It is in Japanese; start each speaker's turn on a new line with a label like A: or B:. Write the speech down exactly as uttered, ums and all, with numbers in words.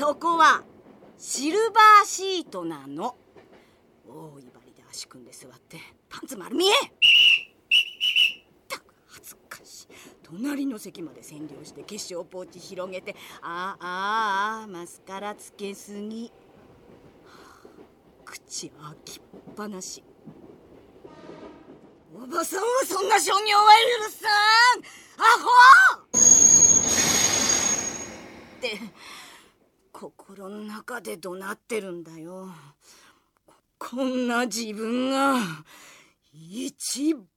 A: そこはシルバーシートなの。大いばりで足組んで座ってパンツ丸見え。たく恥ずかしい。隣の席まで占領して化粧ポーチ広げて、あーあーあーマスカラつけすぎ、口開きっぱなし。おばさんはそんな所業は許さん、アホって心の中で怒鳴ってるんだよ。こんな自分が一